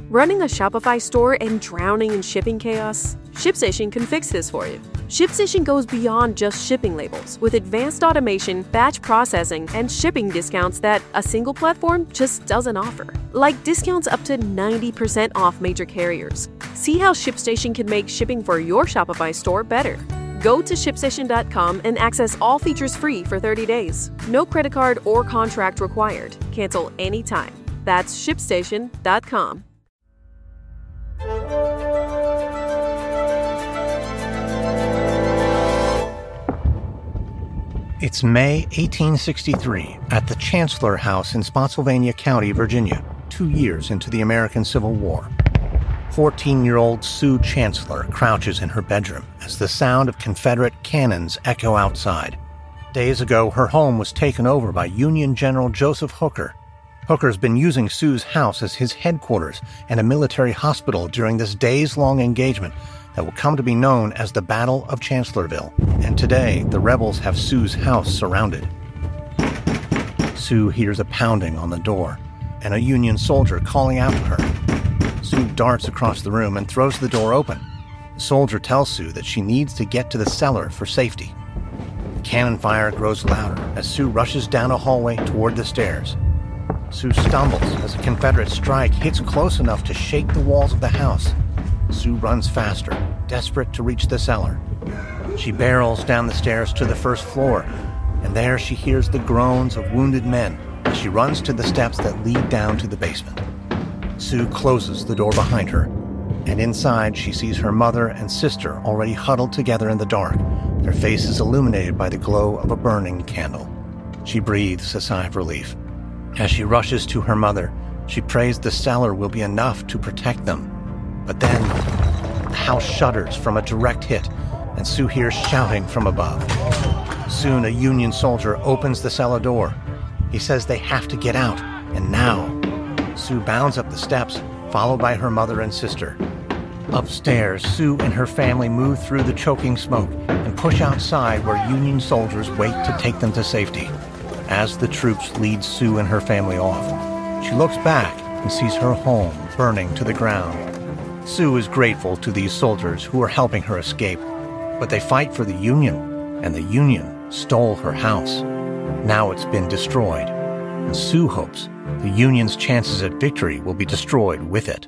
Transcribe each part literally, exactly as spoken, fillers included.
Running a Shopify store and drowning in shipping chaos? ShipStation can fix this for you. ShipStation goes beyond just shipping labels with advanced automation, batch processing, and shipping discounts that a single platform just doesn't offer. Like discounts up to ninety percent off major carriers. See how ShipStation can make shipping for your Shopify store better. Go to ship station dot com and access all features free for thirty days. No credit card or contract required. Cancel anytime. That's ship station dot com. It's May eighteen sixty-three at the Chancellor House in Spotsylvania County, Virginia, two years into the American Civil War. fourteen-year-old Sue Chancellor crouches in her bedroom as the sound of Confederate cannons echo outside. Days ago, her home was taken over by Union General Joseph Hooker. Hooker's been using Sue's house as his headquarters and a military hospital during this days-long engagement that will come to be known as the Battle of Chancellorsville. And today, the rebels have Sue's house surrounded. Sue hears a pounding on the door and a Union soldier calling out to her. Sue darts across the room and throws the door open. The soldier tells Sue that she needs to get to the cellar for safety. The cannon fire grows louder as Sue rushes down a hallway toward the stairs. Sue stumbles as a Confederate strike hits close enough to shake the walls of the house. Sue runs faster, desperate to reach the cellar. She barrels down the stairs to the first floor, and there she hears the groans of wounded men as she runs to the steps that lead down to the basement. Sue closes the door behind her, and inside she sees her mother and sister already huddled together in the dark, their faces illuminated by the glow of a burning candle. She breathes a sigh of relief. As she rushes to her mother, she prays the cellar will be enough to protect them. But then, the house shudders from a direct hit, and Sue hears shouting from above. Soon, a Union soldier opens the cellar door. He says they have to get out, and now. Sue bounds up the steps, followed by her mother and sister. Upstairs, Sue and her family move through the choking smoke and push outside where Union soldiers wait to take them to safety. As the troops lead Sue and her family off, she looks back and sees her home burning to the ground. Sue is grateful to these soldiers who are helping her escape, but they fight for the Union, and the Union stole her house. Now it's been destroyed, and Sue hopes the Union's chances at victory will be destroyed with it.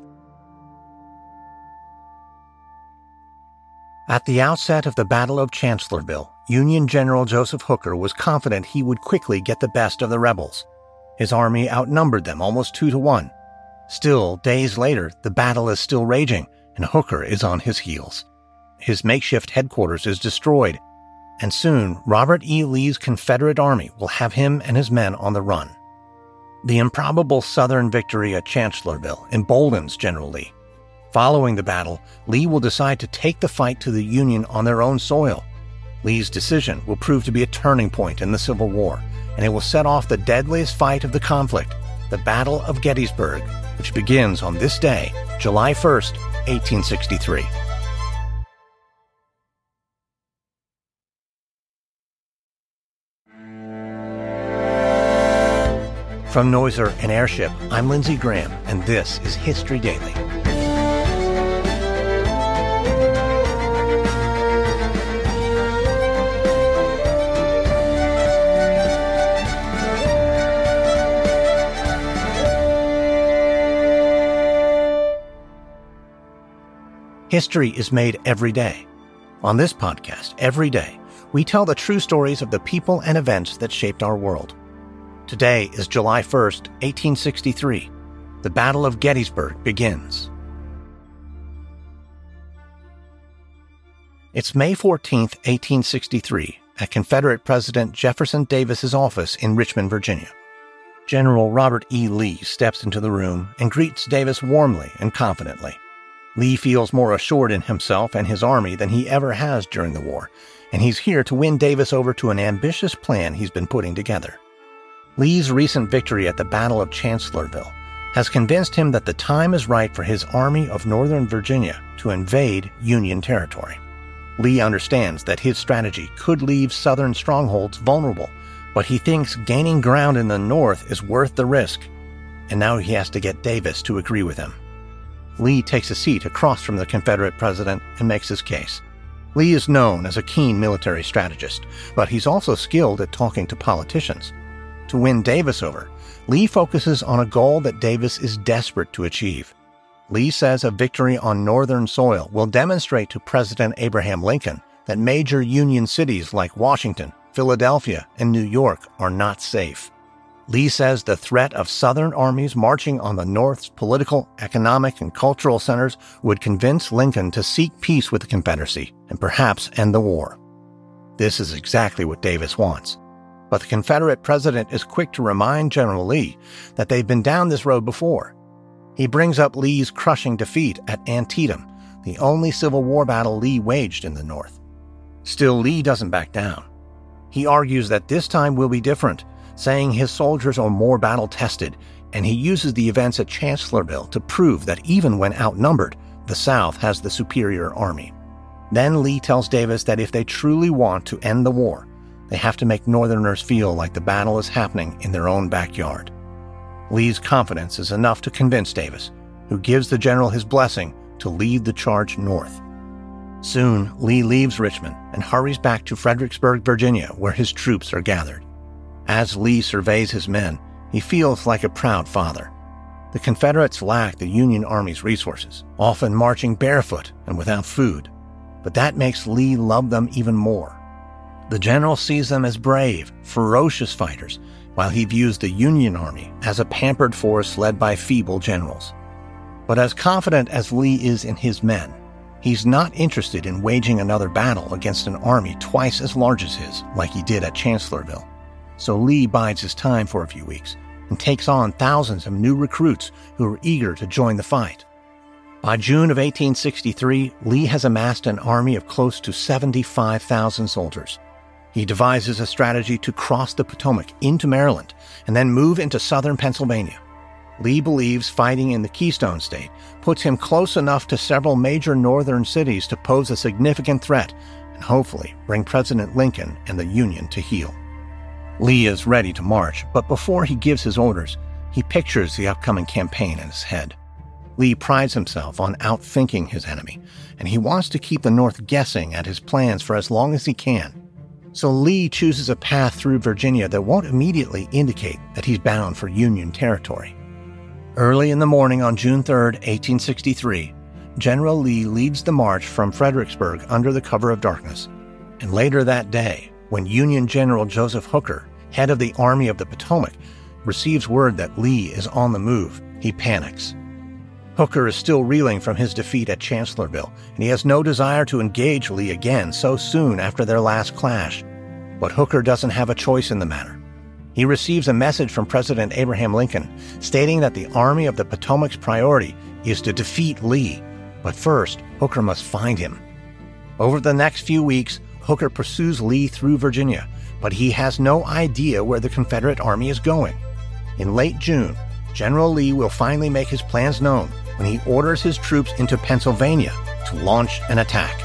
At the outset of the Battle of Chancellorsville, Union General Joseph Hooker was confident he would quickly get the best of the rebels. His army outnumbered them almost two to one. Still, days later, the battle is still raging, and Hooker is on his heels. His makeshift headquarters is destroyed, and soon Robert E. Lee's Confederate Army will have him and his men on the run. The improbable Southern victory at Chancellorsville emboldens General Lee. Following the battle, Lee will decide to take the fight to the Union on their own soil. Lee's decision will prove to be a turning point in the Civil War, and it will set off the deadliest fight of the conflict, the Battle of Gettysburg, which begins on this day, July first, eighteen sixty-three. From Noiser and Airship, I'm Lindsey Graham, and this is History Daily. History is made every day. On this podcast, every day, we tell the true stories of the people and events that shaped our world. Today is July first, eighteen sixty-three. The Battle of Gettysburg begins. It's May fourteenth, eighteen sixty-three, at Confederate President Jefferson Davis's office in Richmond, Virginia. General Robert E. Lee steps into the room and greets Davis warmly and confidently. Lee feels more assured in himself and his army than he ever has during the war, and he's here to win Davis over to an ambitious plan he's been putting together. Lee's recent victory at the Battle of Chancellorsville has convinced him that the time is right for his Army of Northern Virginia to invade Union territory. Lee understands that his strategy could leave Southern strongholds vulnerable, but he thinks gaining ground in the North is worth the risk, and now he has to get Davis to agree with him. Lee takes a seat across from the Confederate president and makes his case. Lee is known as a keen military strategist, but he's also skilled at talking to politicians. To win Davis over, Lee focuses on a goal that Davis is desperate to achieve. Lee says a victory on Northern soil will demonstrate to President Abraham Lincoln that major Union cities like Washington, Philadelphia, and New York are not safe. Lee says the threat of Southern armies marching on the North's political, economic, and cultural centers would convince Lincoln to seek peace with the Confederacy and perhaps end the war. This is exactly what Davis wants. But the Confederate president is quick to remind General Lee that they've been down this road before. He brings up Lee's crushing defeat at Antietam, the only Civil War battle Lee waged in the North. Still, Lee doesn't back down. He argues that this time will be different, saying his soldiers are more battle-tested, and he uses the events at Chancellorsville to prove that even when outnumbered, the South has the superior army. Then Lee tells Davis that if they truly want to end the war, they have to make Northerners feel like the battle is happening in their own backyard. Lee's confidence is enough to convince Davis, who gives the general his blessing to lead the charge north. Soon, Lee leaves Richmond and hurries back to Fredericksburg, Virginia, where his troops are gathered. As Lee surveys his men, he feels like a proud father. The Confederates lack the Union Army's resources, often marching barefoot and without food. But that makes Lee love them even more. The general sees them as brave, ferocious fighters, while he views the Union Army as a pampered force led by feeble generals. But as confident as Lee is in his men, he's not interested in waging another battle against an army twice as large as his, like he did at Chancellorsville. So Lee bides his time for a few weeks and takes on thousands of new recruits who are eager to join the fight. By June of eighteen sixty-three, Lee has amassed an army of close to seventy-five thousand soldiers. He devises a strategy to cross the Potomac into Maryland and then move into southern Pennsylvania. Lee believes fighting in the Keystone State puts him close enough to several major northern cities to pose a significant threat and hopefully bring President Lincoln and the Union to heel. Lee is ready to march, but before he gives his orders, he pictures the upcoming campaign in his head. Lee prides himself on outthinking his enemy, and he wants to keep the North guessing at his plans for as long as he can. So Lee chooses a path through Virginia that won't immediately indicate that he's bound for Union territory. Early in the morning on June third, eighteen sixty-three, General Lee leads the march from Fredericksburg under the cover of darkness. And later that day, when Union General Joseph Hooker, head of the Army of the Potomac, receives word that Lee is on the move, he panics. Hooker is still reeling from his defeat at Chancellorsville, and he has no desire to engage Lee again so soon after their last clash. But Hooker doesn't have a choice in the matter. He receives a message from President Abraham Lincoln stating that the Army of the Potomac's priority is to defeat Lee, but first, Hooker must find him. Over the next few weeks, Hooker pursues Lee through Virginia, but he has no idea where the Confederate Army is going. In late June, General Lee will finally make his plans known when he orders his troops into Pennsylvania to launch an attack.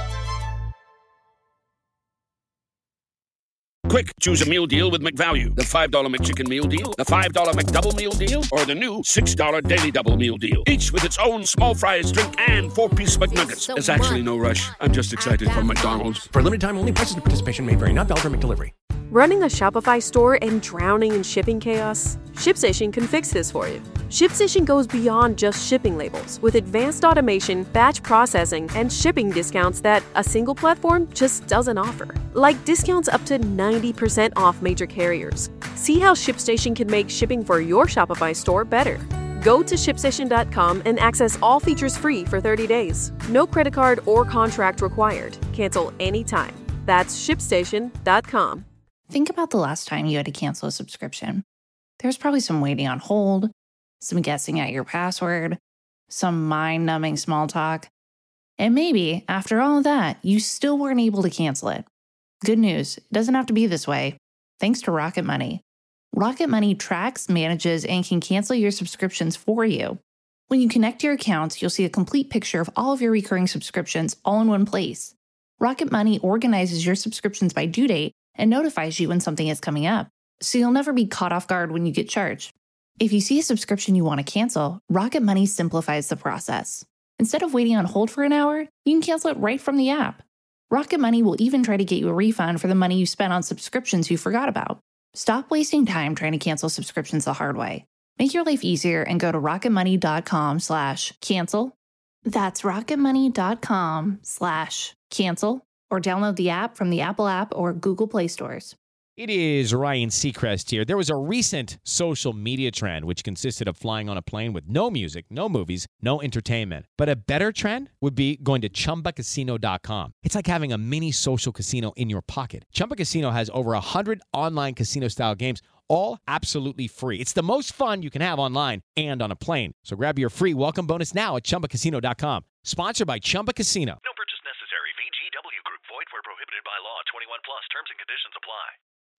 Quick, choose a meal deal with McValue. The five dollar McChicken Meal Deal, the five dollar McDouble Meal Deal, or the new six dollar Daily Double Meal Deal. Each with its own small fries, drink, and four-piece McNuggets. There's actually no rush. I'm just excited for McDonald's. For a limited time only, prices and participation may vary. Not valid for McDelivery. Running a Shopify store and drowning in shipping chaos? ShipStation can fix this for you. ShipStation goes beyond just shipping labels with advanced automation, batch processing, and shipping discounts that a single platform just doesn't offer. Like discounts up to ninety percent off major carriers. See how ShipStation can make shipping for your Shopify store better. Go to ship station dot com and access all features free for thirty days. No credit card or contract required. Cancel anytime. That's ship station dot com. Think about the last time you had to cancel a subscription. There's probably some waiting on hold, some guessing at your password, some mind-numbing small talk. And maybe, after all of that, you still weren't able to cancel it. Good news, it doesn't have to be this way. Thanks to Rocket Money. Rocket Money tracks, manages, and can cancel your subscriptions for you. When you connect your accounts, you'll see a complete picture of all of your recurring subscriptions all in one place. Rocket Money organizes your subscriptions by due date and notifies you when something is coming up, so you'll never be caught off guard when you get charged. If you see a subscription you want to cancel, Rocket Money simplifies the process. Instead of waiting on hold for an hour, you can cancel it right from the app. Rocket Money will even try to get you a refund for the money you spent on subscriptions you forgot about. Stop wasting time trying to cancel subscriptions the hard way. Make your life easier and go to rocketmoney.com slash cancel. That's rocketmoney.com slash cancel or download the app from the Apple app or Google Play stores. It is Ryan Seacrest here. There was a recent social media trend which consisted of flying on a plane with no music, no movies, no entertainment. But a better trend would be going to chumba casino dot com. It's like having a mini social casino in your pocket. Chumba Casino has over one hundred online casino-style games, all absolutely free. It's the most fun you can have online and on a plane. So grab your free welcome bonus now at chumba casino dot com. Sponsored by Chumba Casino. No purchase necessary. V G W Group. Void where prohibited by law. twenty-one plus. Terms and conditions apply.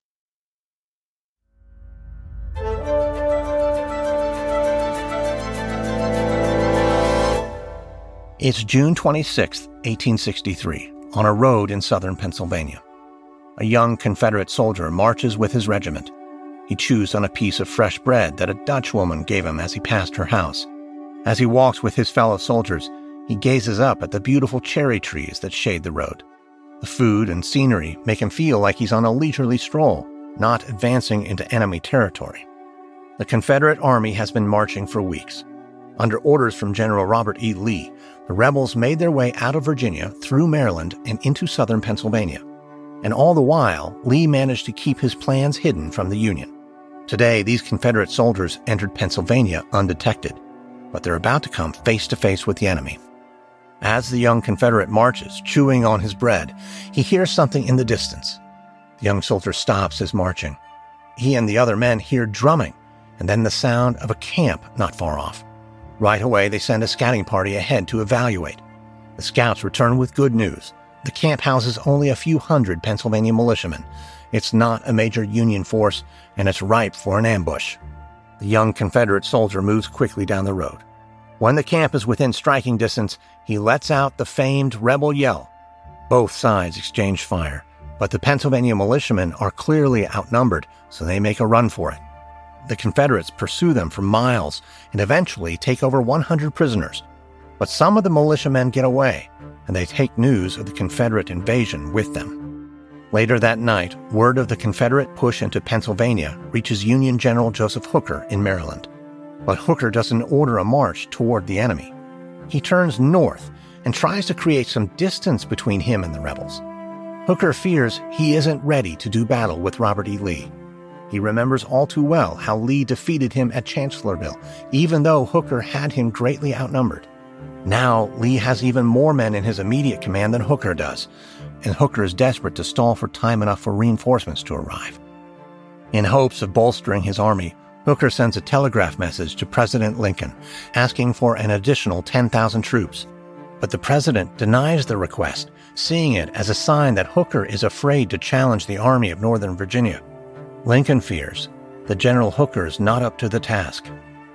It's June twenty-sixth, eighteen sixty-three, on a road in southern Pennsylvania. A young Confederate soldier marches with his regiment. He chews on a piece of fresh bread that a Dutch woman gave him as he passed her house. As he walks with his fellow soldiers, he gazes up at the beautiful cherry trees that shade the road. The food and scenery make him feel like he's on a leisurely stroll, not advancing into enemy territory. The Confederate Army has been marching for weeks. Under orders from General Robert E. Lee, the rebels made their way out of Virginia, through Maryland, and into southern Pennsylvania. And all the while, Lee managed to keep his plans hidden from the Union. Today, these Confederate soldiers entered Pennsylvania undetected, but they're about to come face to face with the enemy. As the young Confederate marches, chewing on his bread, he hears something in the distance. The young soldier stops his marching. He and the other men hear drumming, and then the sound of a camp not far off. Right away, they send a scouting party ahead to evaluate. The scouts return with good news. The camp houses only a few hundred Pennsylvania militiamen. It's not a major Union force, and it's ripe for an ambush. The young Confederate soldier moves quickly down the road. When the camp is within striking distance, he lets out the famed rebel yell. Both sides exchange fire, but the Pennsylvania militiamen are clearly outnumbered, so they make a run for it. The Confederates pursue them for miles and eventually take over one hundred prisoners. But some of the militiamen get away, and they take news of the Confederate invasion with them. Later that night, word of the Confederate push into Pennsylvania reaches Union General Joseph Hooker in Maryland. But Hooker doesn't order a march toward the enemy. He turns north and tries to create some distance between him and the rebels. Hooker fears he isn't ready to do battle with Robert E. Lee. He remembers all too well how Lee defeated him at Chancellorsville, even though Hooker had him greatly outnumbered. Now, Lee has even more men in his immediate command than Hooker does, and Hooker is desperate to stall for time enough for reinforcements to arrive. In hopes of bolstering his army, Hooker sends a telegraph message to President Lincoln, asking for an additional ten thousand troops. But the president denies the request, seeing it as a sign that Hooker is afraid to challenge the Army of Northern Virginia. Lincoln fears that General Hooker is not up to the task.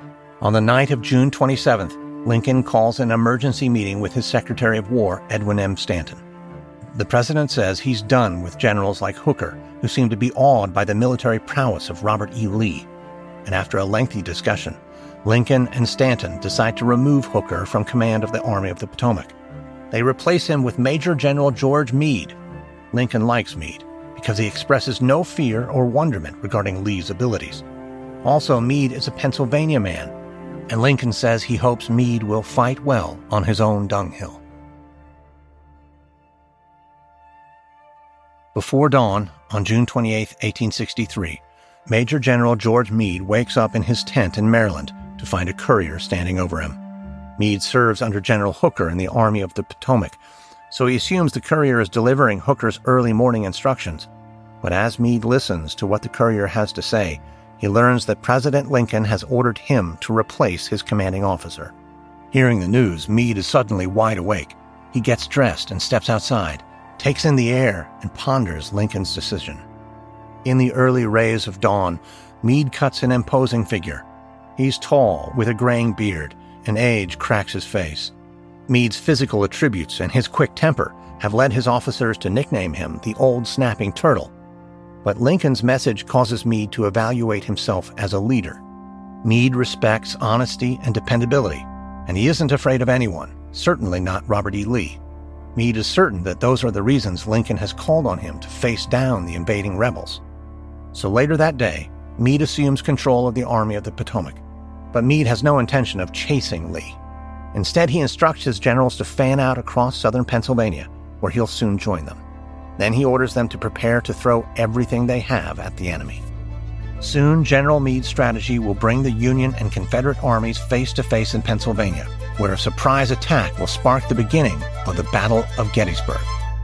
On the night of June twenty-seventh, Lincoln calls an emergency meeting with his Secretary of War, Edwin M. Stanton. The president says he's done with generals like Hooker, who seem to be awed by the military prowess of Robert E. Lee. And after a lengthy discussion, Lincoln and Stanton decide to remove Hooker from command of the Army of the Potomac. They replace him with Major General George Meade. Lincoln likes Meade because he expresses no fear or wonderment regarding Lee's abilities. Also, Meade is a Pennsylvania man, and Lincoln says he hopes Meade will fight well on his own dunghill. Before dawn, on June twenty-eighth, eighteen sixty-three, Major General George Meade wakes up in his tent in Maryland to find a courier standing over him. Meade serves under General Hooker in the Army of the Potomac, so he assumes the courier is delivering Hooker's early morning instructions. But as Meade listens to what the courier has to say, he learns that President Lincoln has ordered him to replace his commanding officer. Hearing the news, Meade is suddenly wide awake. He gets dressed and steps outside, takes in the air, and ponders Lincoln's decision. In the early rays of dawn, Meade cuts an imposing figure. He's tall, with a graying beard, and age cracks his face. Meade's physical attributes and his quick temper have led his officers to nickname him the Old Snapping Turtle. But Lincoln's message causes Meade to evaluate himself as a leader. Meade respects honesty and dependability, And he isn't afraid of anyone, certainly not Robert E. Lee. Meade is certain that those are the reasons Lincoln has called on him to face down the invading rebels. So later that day, Meade assumes control of the Army of the Potomac. But Meade has no intention of chasing Lee. Instead, he instructs his generals to fan out across southern Pennsylvania, where he'll soon join them. Then he orders them to prepare to throw everything they have at the enemy. Soon, General Meade's strategy will bring the Union and Confederate armies face to face in Pennsylvania, where a surprise attack will spark the beginning of the Battle of Gettysburg.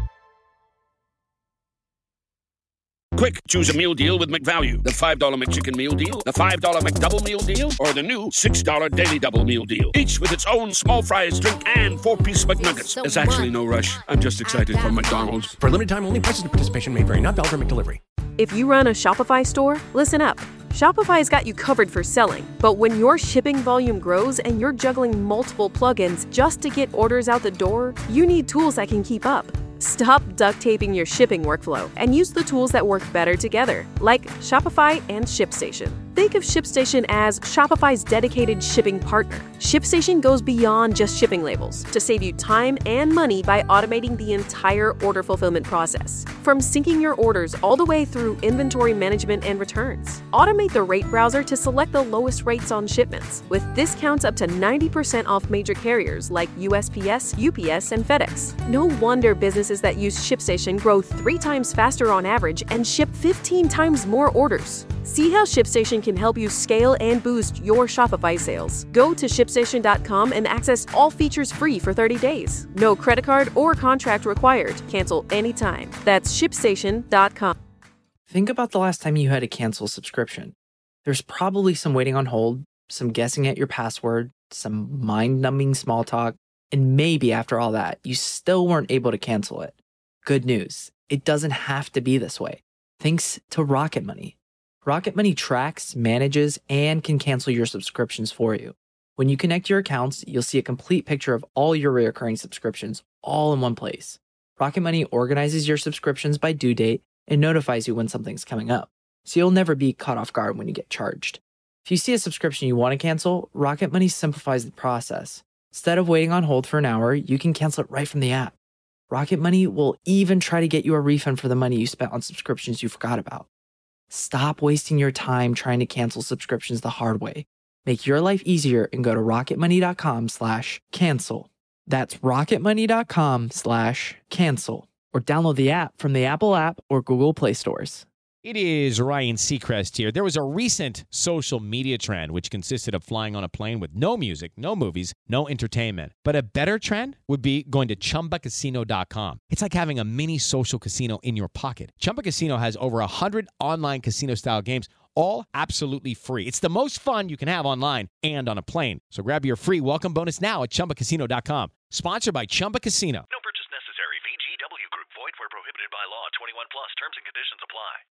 Quick, choose a meal deal with McValue. The five dollar McChicken Meal Deal, the five dollar McDouble Meal Deal, or the new six dollar Daily Double Meal Deal. Each with its own small fries, drink, and four-piece McNuggets. There's actually no rush. I'm just excited for McDonald's. For limited time only, prices and participation may vary. Not valid for McDelivery. If you run a Shopify store, listen up. Shopify's got you covered for selling. But when your shipping volume grows and you're juggling multiple plugins just to get orders out the door, you need tools that can keep up. Stop duct taping your shipping workflow and use the tools that work better together, like Shopify and ShipStation. Think of ShipStation as Shopify's dedicated shipping partner. ShipStation goes beyond just shipping labels to save you time and money by automating the entire order fulfillment process. From syncing your orders all the way through inventory management and returns. Automate the rate browser to select the lowest rates on shipments, with discounts up to ninety percent off major carriers like U S P S, U P S, and FedEx. No wonder businesses that use ShipStation grow three times faster on average and ship fifteen times more orders. See how ShipStation can help you scale and boost your Shopify sales. Go to ship station dot com and access all features free for thirty days. No credit card or contract required. Cancel anytime. That's ship station dot com. Think about the last time you had to cancel a subscription. There's probably some waiting on hold, some guessing at your password, some mind-numbing small talk, and maybe after all that, you still weren't able to cancel it. Good news, it doesn't have to be this way. Thanks to Rocket Money. Rocket Money tracks, manages, and can cancel your subscriptions for you. When you connect your accounts, you'll see a complete picture of all your recurring subscriptions all in one place. Rocket Money organizes your subscriptions by due date and notifies you when something's coming up, so you'll never be caught off guard when you get charged. If you see a subscription you want to cancel, Rocket Money simplifies the process. Instead of waiting on hold for an hour, you can cancel it right from the app. Rocket Money will even try to get you a refund for the money you spent on subscriptions you forgot about. Stop wasting your time trying to cancel subscriptions the hard way. Make your life easier and go to rocketmoney.com slash cancel. That's rocketmoney.com slash cancel. Or download the app from the Apple app or Google Play stores. It is Ryan Seacrest here. There was a recent social media trend which consisted of flying on a plane with no music, no movies, no entertainment. But a better trend would be going to chumba casino dot com. It's like having a mini social casino in your pocket. Chumba Casino has over one hundred online casino-style games, all absolutely free. It's the most fun you can have online and on a plane. So grab your free welcome bonus now at chumba casino dot com. Sponsored by Chumba Casino. No purchase necessary. V G W Group. Void where prohibited by law. twenty-one plus. Terms and conditions apply.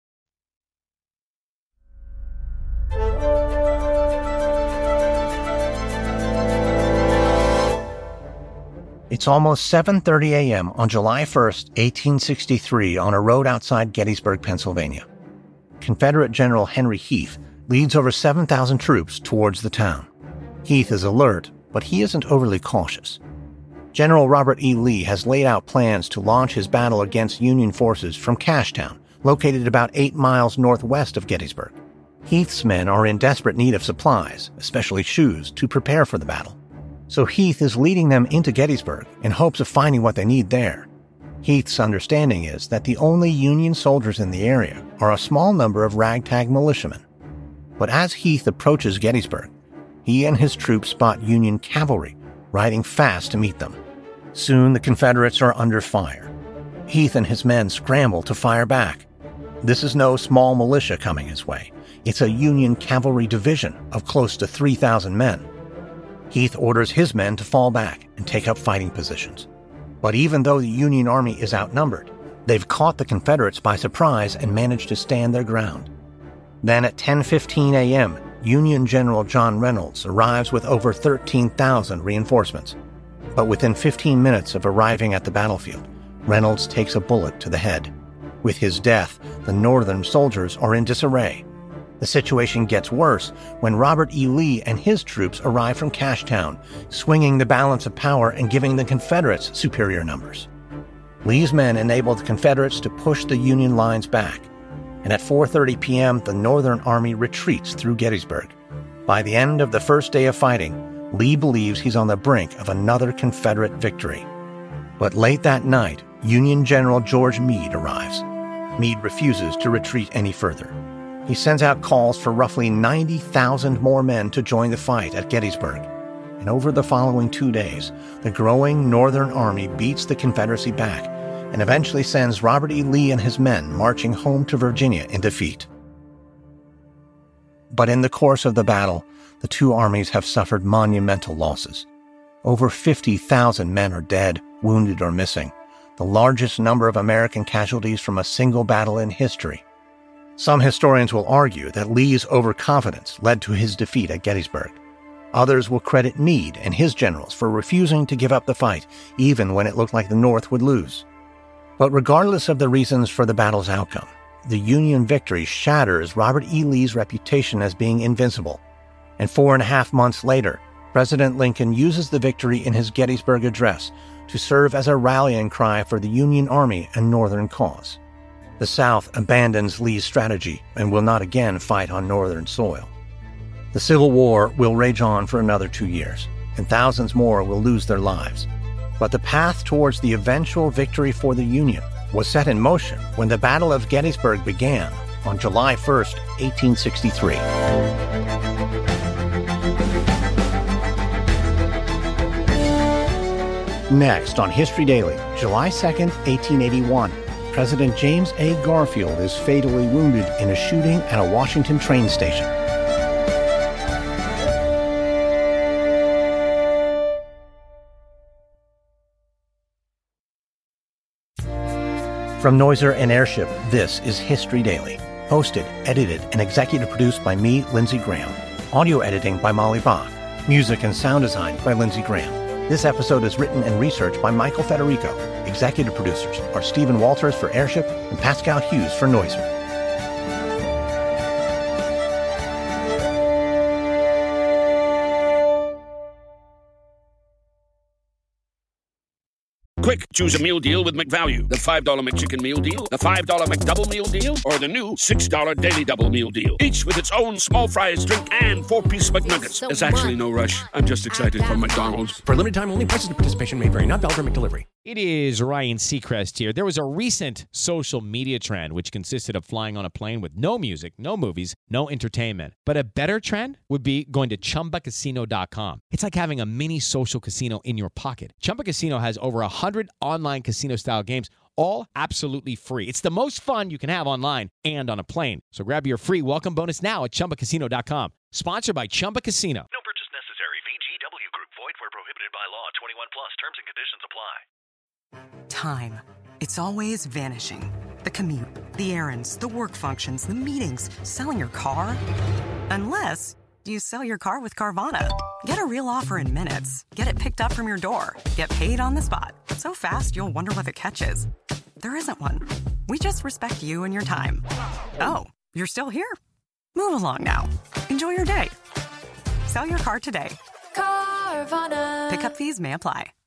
It's almost seven thirty a.m. on July first, eighteen sixty-three, on a road outside Gettysburg, Pennsylvania. Confederate General Henry Heath leads over seven thousand troops towards the town. Heath is alert, but he isn't overly cautious. General Robert E. Lee has laid out plans to launch his battle against Union forces from Cashtown, located about eight miles northwest of Gettysburg. Heath's men are in desperate need of supplies, especially shoes, to prepare for the battle. So Heath is leading them into Gettysburg in hopes of finding what they need there. Heath's understanding is that the only Union soldiers in the area are a small number of ragtag militiamen. But as Heath approaches Gettysburg, he and his troops spot Union cavalry riding fast to meet them. Soon the Confederates are under fire. Heath and his men scramble to fire back. This is no small militia coming his way. It's a Union cavalry division of close to three thousand men. Heath orders his men to fall back and take up fighting positions. But even though the Union army is outnumbered, they've caught the Confederates by surprise and managed to stand their ground. Then at ten fifteen a.m., Union General John Reynolds arrives with over thirteen thousand reinforcements. But within fifteen minutes of arriving at the battlefield, Reynolds takes a bullet to the head. With his death, the Northern soldiers are in disarray. The situation gets worse when Robert E. Lee and his troops arrive from Cashtown, swinging the balance of power and giving the Confederates superior numbers. Lee's men enabled the Confederates to push the Union lines back, and at four thirty p.m., the Northern Army retreats through Gettysburg. By the end of the first day of fighting, Lee believes he's on the brink of another Confederate victory. But late that night, Union General George Meade arrives. Meade refuses to retreat any further. He sends out calls for roughly ninety thousand more men to join the fight at Gettysburg. And over the following two days, the growing Northern Army beats the Confederacy back and eventually sends Robert E. Lee and his men marching home to Virginia in defeat. But in the course of the battle, the two armies have suffered monumental losses. Over fifty thousand men are dead, wounded, or missing, the largest number of American casualties from a single battle in history. Some historians will argue that Lee's overconfidence led to his defeat at Gettysburg. Others will credit Meade and his generals for refusing to give up the fight, even when it looked like the North would lose. But regardless of the reasons for the battle's outcome, the Union victory shatters Robert E. Lee's reputation as being invincible. And four and a half months later, President Lincoln uses the victory in his Gettysburg address to serve as a rallying cry for the Union Army and Northern cause. The South abandons Lee's strategy and will not again fight on Northern soil. The Civil War will rage on for another two years, and thousands more will lose their lives. But the path towards the eventual victory for the Union was set in motion when the Battle of Gettysburg began on July first, eighteen sixty-three. Next on History Daily, July second, eighteen eighty-one, President James A. Garfield is fatally wounded in a shooting at a Washington train station. From Noiser and Airship, this is History Daily. Hosted, edited, and executive produced by me, Lindsey Graham. Audio editing by Molly Bach. Music and sound design by Lindsey Graham. This episode is written and researched by Michael Federico. Executive producers are Stephen Walters for Airship and Pascal Hughes for Noiser. Quick, choose a meal deal with McValue. The five dollar McChicken Meal Deal, the five dollar McDouble Meal Deal, or the new six dollar Daily Double Meal Deal. Each with its own small fries, drink, and four-piece McNuggets. There's actually no rush. I'm just excited for McDonald's. For limited time only, prices and participation may vary. Not valid for McDelivery. It is Ryan Seacrest here. There was a recent social media trend which consisted of flying on a plane with no music, no movies, no entertainment. But a better trend would be going to Chumba Casino dot com. It's like having a mini social casino in your pocket. Chumba Casino has over one hundred online casino-style games, all absolutely free. It's the most fun you can have online and on a plane. So grab your free welcome bonus now at Chumba Casino dot com. Sponsored by Chumba Casino. No purchase necessary. V G W Group. Void where prohibited by law. twenty-one plus. Terms and conditions apply. Time. It's always vanishing. The commute, the errands, the work functions, the meetings, selling your car. Unless you sell your car with Carvana. Get a real offer in minutes. Get it picked up from your door. Get paid on the spot. So fast, you'll wonder what the catch is. There isn't one. We just respect you and your time. Oh, you're still here? Move along now. Enjoy your day. Sell your car today. Carvana. Pickup fees may apply.